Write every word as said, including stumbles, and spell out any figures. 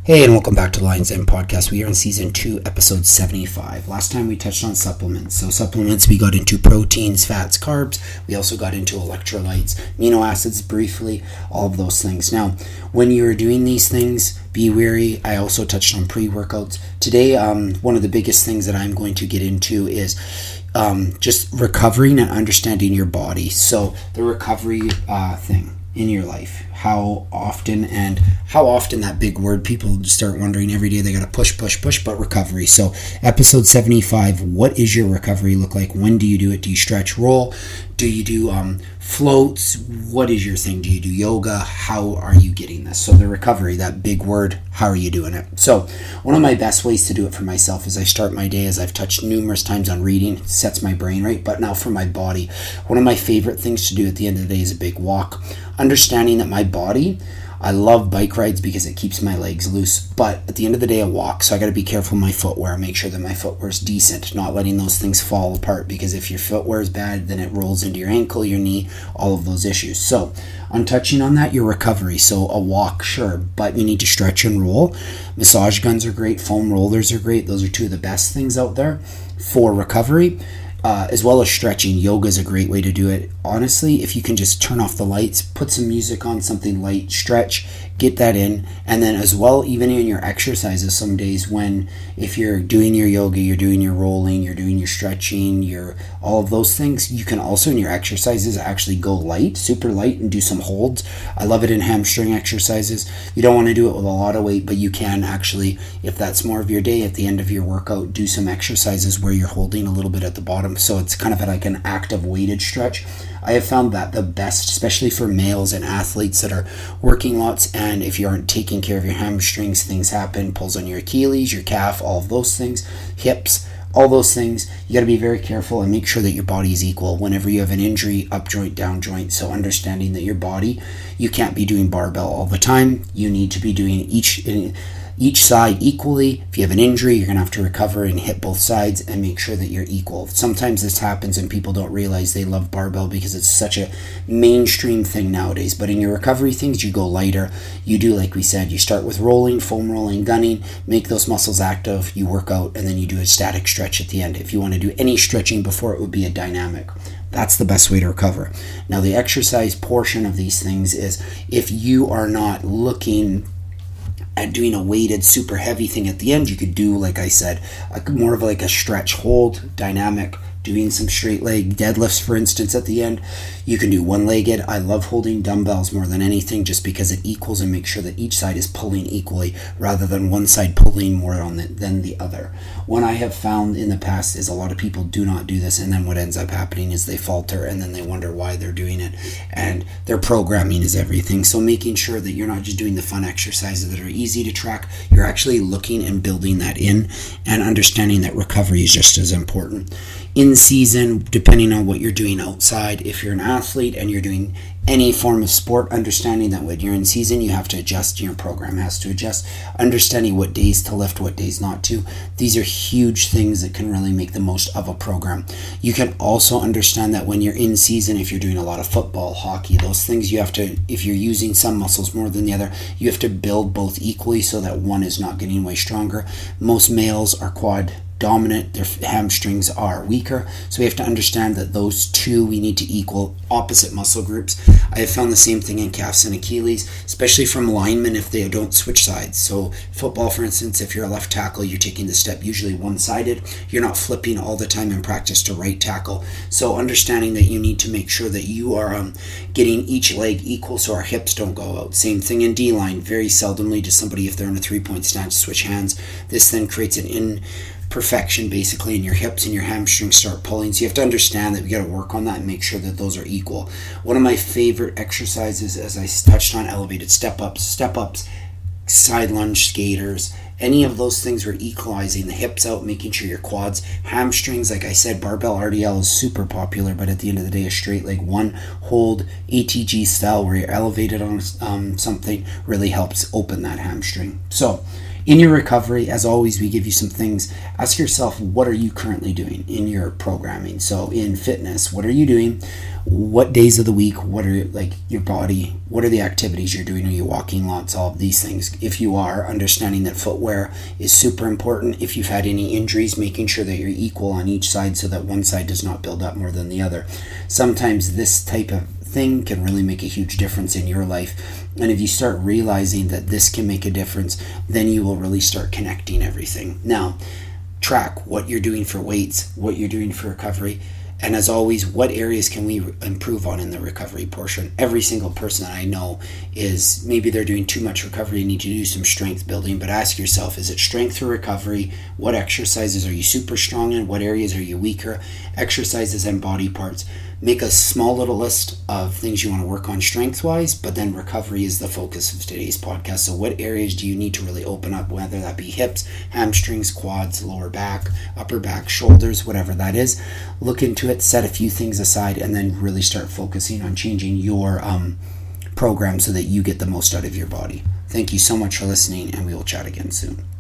Hey, and welcome back to the Lions Den Podcast. We are in season two, episode seventy-five. Last time we touched on supplements. So supplements, we got into proteins, fats, carbs. We also got into electrolytes, amino acids briefly, all of those things. Now, when you're doing these things, be wary. I also touched on pre-workouts. Today, um, one of the biggest things that I'm going to get into is um, just recovering and understanding your body. So the recovery uh, thing in your life, how often and how often that big word, people start wondering every day. They got to push push push but recovery. So episode seventy-five, what is your recovery look like? When do you do it? Do you stretch, roll? Do you do um floats? What is your thing? Do you do yoga? How are you getting this? So the recovery, that big word, how are you doing it? So one of my best ways to do it for myself is I start my day, as I've touched numerous times on reading, it sets my brain right. But now for my body, one of my favorite things to do at the end of the day is a big walk. Understanding that my body, I love bike rides because it keeps my legs loose, but at the end of the day, I walk, so I got to be careful with my footwear, make sure that my footwear is decent, not letting those things fall apart, because if your footwear is bad, then it rolls into your ankle, your knee, all of those issues. So I'm touching on that, your recovery. So a walk, sure, but you need to stretch and roll. Massage guns are great, foam rollers are great. Those are two of the best things out there for recovery. Uh, as well as stretching. Yoga is a great way to do it. Honestly, if you can just turn off the lights, put some music on, something light, stretch, get that in. And then as well, even in your exercises, some days when, if you're doing your yoga, you're doing your rolling, you're doing your stretching, your all of those things, you can also in your exercises actually go light, super light, and do some holds. I love it in hamstring exercises. You don't want to do it with a lot of weight, but you can actually, if that's more of your day, at the end of your workout, do some exercises where you're holding a little bit at the bottom. So it's kind of like an active weighted stretch. I have found that the best, especially for males and athletes that are working lots, and if you aren't taking care of your hamstrings, things happen, pulls on your Achilles, your calf, all of those things, hips, all those things. You got to be very careful and make sure that your body is equal whenever you have an injury, up joint, down joint. So understanding that your body, you can't be doing barbell all the time. You need to be doing each each side equally. If you have an injury, you're going to have to recover and hit both sides and make sure that you're equal. Sometimes this happens and people don't realize they love barbell because it's such a mainstream thing nowadays. But in your recovery things, you go lighter. You do, like we said, you start with rolling, foam rolling, gunning, make those muscles active, you work out, and then you do a static stretch at the end. If you want to do any stretching before, it would be a dynamic. That's the best way to recover. Now, the exercise portion of these things is if you are not looking at doing a weighted super heavy thing at the end, you could do, like I said, a, more of like a stretch hold, dynamic, doing some straight leg deadlifts, for instance, at the end. You can do one-legged. I love holding dumbbells more than anything just because it equals and makes sure that each side is pulling equally rather than one side pulling more on the, than the other. What I have found in the past is a lot of people do not do this, and then what ends up happening is they falter and then they wonder why they're doing it, and their programming is everything. So making sure that you're not just doing the fun exercises that are easy to track, you're actually looking and building that in and understanding that recovery is just as important. In season, depending on what you're doing outside, if you're an athlete and you're doing any form of sport, understanding that when you're in season, you have to adjust, your program has to adjust, understanding what days to lift, what days not to. These are huge things that can really make the most of a program. You can also understand that when you're in season, if you're doing a lot of football, hockey, those things, you have to, if you're using some muscles more than the other, you have to build both equally so that one is not getting way stronger. Most males are quad dominant, their hamstrings are weaker, so we have to understand that those two we need to equal opposite muscle groups. I have found the same thing in calves and Achilles, especially from linemen if they don't switch sides. So football, for instance, if you're a left tackle, you're taking the step usually one-sided. You're not flipping all the time in practice to right tackle. So understanding that you need to make sure that you are um, getting each leg equal so our hips don't go out. Same thing in D-line. Very seldomly does somebody, if they're in a three-point stance, switch hands. This then creates an in perfection basically in your hips and your hamstrings start pulling. So you have to understand that we got to work on that and make sure that those are equal. One of my favorite exercises, as I touched on, elevated step ups, step ups, side lunge skaters, Any of those things we're equalizing. The hips out, making sure your quads, hamstrings, like I said, barbell R D L is super popular, but at the end of the day, a straight leg one hold A T G style where you're elevated on um, something really helps open that hamstring. So in your recovery, as always, we give you some things. Ask yourself, what are you currently doing in your programming? So in fitness, what are you doing? What days of the week? What are like your body? What are the activities you're doing? Are you walking lots? All of these things. If you are, understanding that footwear is super important. If you've had any injuries, making sure that you're equal on each side so that one side does not build up more than the other. Sometimes this type of thing can really make a huge difference in your life. And if you start realizing that this can make a difference, then you will really start connecting everything. Now, track what you're doing for weights, what you're doing for recovery. And as always, what areas can we improve on in the recovery portion? Every single person that I know is, maybe they're doing too much recovery and need to do some strength building, but ask yourself, is it strength or recovery? What exercises are you super strong in? What areas are you weaker? Exercises and body parts. Make a small little list of things you want to work on strength-wise, but then recovery is the focus of today's podcast. So what areas do you need to really open up, whether that be hips, hamstrings, quads, lower back, upper back, shoulders, whatever that is. Look into it, set a few things aside, and then really start focusing on changing your um, program so that you get the most out of your body. Thank you so much for listening, and we will chat again soon.